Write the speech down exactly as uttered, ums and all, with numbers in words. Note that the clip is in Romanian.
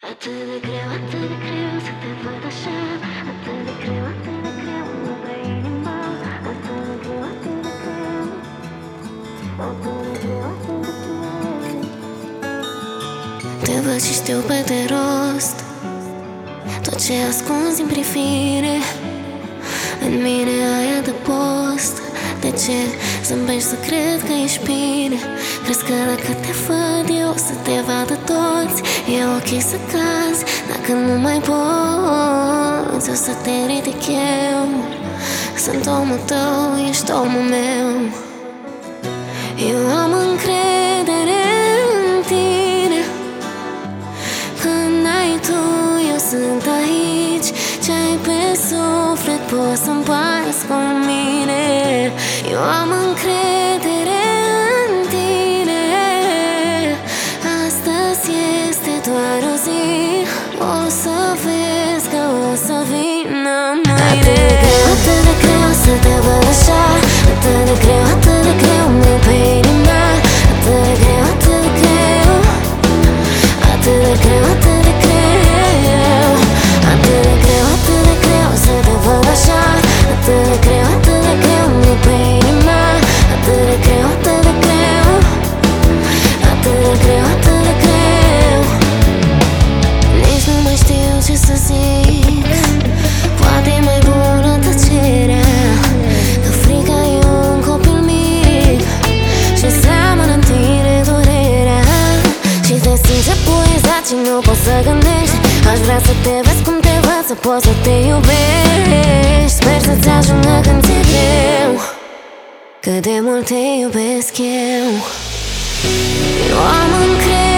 Atât de greu, atât de greu să te văd așa. Atât de greu, atât de greu mă pe inima. Atât de greu, atât de greu. Atât de greu, atât de greu. Te văd și știu pe de rost tot ce ascunzi în privire. În mine ai adăpost. De ce zâmbești să cred că ești bine? Crezi că dacă te văd eu să te vadă toți? E ok să cazi dacă nu mai poți. O să te ridic eu. Sunt omul tău, ești omul meu. Eu am încredere în tine. Când ai tu, eu sunt aici. Ce-ai pe suflet poți să împarți cu mine. Eu am încredere în tine. Astăzi este doar o zi. O să vezi că o să vină mâine. Atât de greu, atât de greu să te văd așa. Atât de greu, atât de greu mă pe inima. Atât de greu, atât de greu. Atât de greu, atât de greu. Atât de greu, atât de greu să te văd așa. Atât de greu, atât de greu mă pe inima. Atât de greu, atât de greu. Atât de greu, atât de greu. Nici nu mai știu ce să zic. Poate e mai bună tăcerea. Că frica e un copil mic și seamănă în tine durerea. Și te simți epuizat și nu poți să gândești. Aș vrea să te vezi cum te văd, să poți să te iubești. Sper să-ți ajungă când ți-e greu. Cât de mult te iubesc eu. Eu am încredere